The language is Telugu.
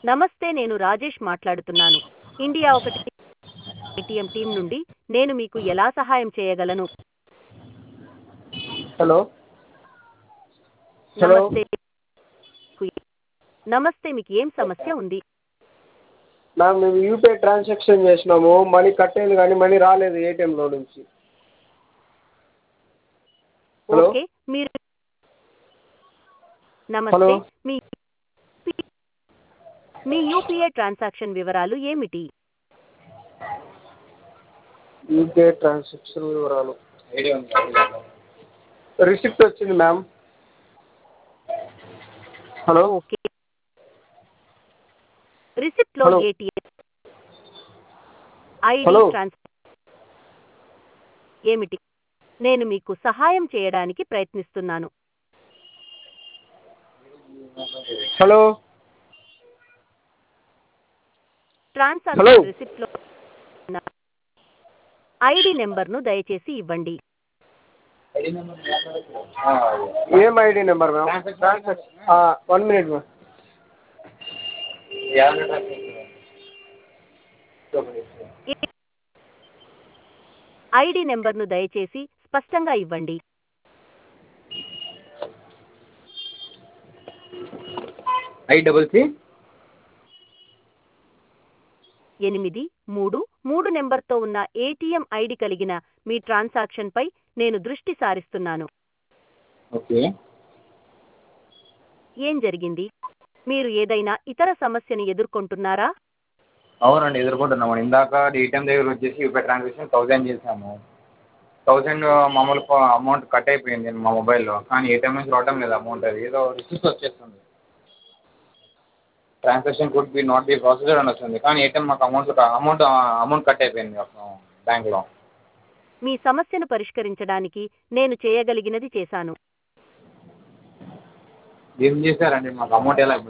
నమస్తే, నేను రాజేష్ మాట్లాడుతున్నాను. ఇండియా ఒకటి ఏటీఎం టీం నుండి. నేను మీకు ఎలా సహాయం చేయగలను? హలో హలో నమస్తే. నమస్తే, మీకు ఏం సమస్య ఉంది? మ్యామ్ మేము యూపీఐ ట్రాన్సాక్షన్ చేసినాము, మనీ కట్ అయింది కానీ మనీ రాలేదు ఏటీఎంలో నుంచి. హలో ఓకే, మీరు హలో నమస్తే. మీ మీ యూపీఐ ట్రాన్సాక్షన్ వివరాలు ఏమిటి? యూపీఐ ట్రాన్సాక్షన్ వివరాలు రిసిప్ట్ వచ్చింది మ్యామ్. హలో ఓకే, రిసిప్ట్లో హలో ఏటీఎం ఐడి హలో ఏమిటి? నేను మీకు సహాయం చేయడానికి ప్రయత్నిస్తున్నాను. హలో హలో ట్రాన్సాక్షన్ రిసిప్ట్లో ఉన్న ఐడి నెంబర్ను దయచేసి ఇవ్వండి. ఏం ID number ma'am? Transaction 1 minute ma'am. ID నెంబర్ను దయచేసి స్పష్టంగా ఇవ్వండి. 833 నెంబర్తో ఉన్న ఏటీఎం ఐడి కలిగిన మీ ట్రాన్సాక్షన్పై నేను దృష్టి సారిస్తున్నాను. ఓకే. ఏం జరిగింది? మీరు ఏదైనా ఇతర సమస్యను ఎదుర్కొంటున్నారా? అవునండి, ఎదుర్కొంటున్నామండి. ఇందాక ఏటీఎం దగ్గర వచ్చేసి యూపీఐ ట్రాన్సాక్షన్ 1000 చేసాము. 1000 మామూలు అమౌంట్ కట్ అయిపోయింది మా మొబైల్లో. కానీ ఏటీఎం నుంచి రావడం లేదు అమౌంట్. అది ఏదో రిసిప్ట్ వచ్చేస్తుంది. Transaction could be not be processor అని వస్తుంది. కానీ ఏటీఎం మాకు అమౌంట్ కట్ అయిపోయింది బ్యాంక్లో. మీ సమస్యను పరిష్కరించడానికి నేను చేయగలిగినది చేశాను. ఏం చేశారండి? మాకు అమౌంట్ ఎలా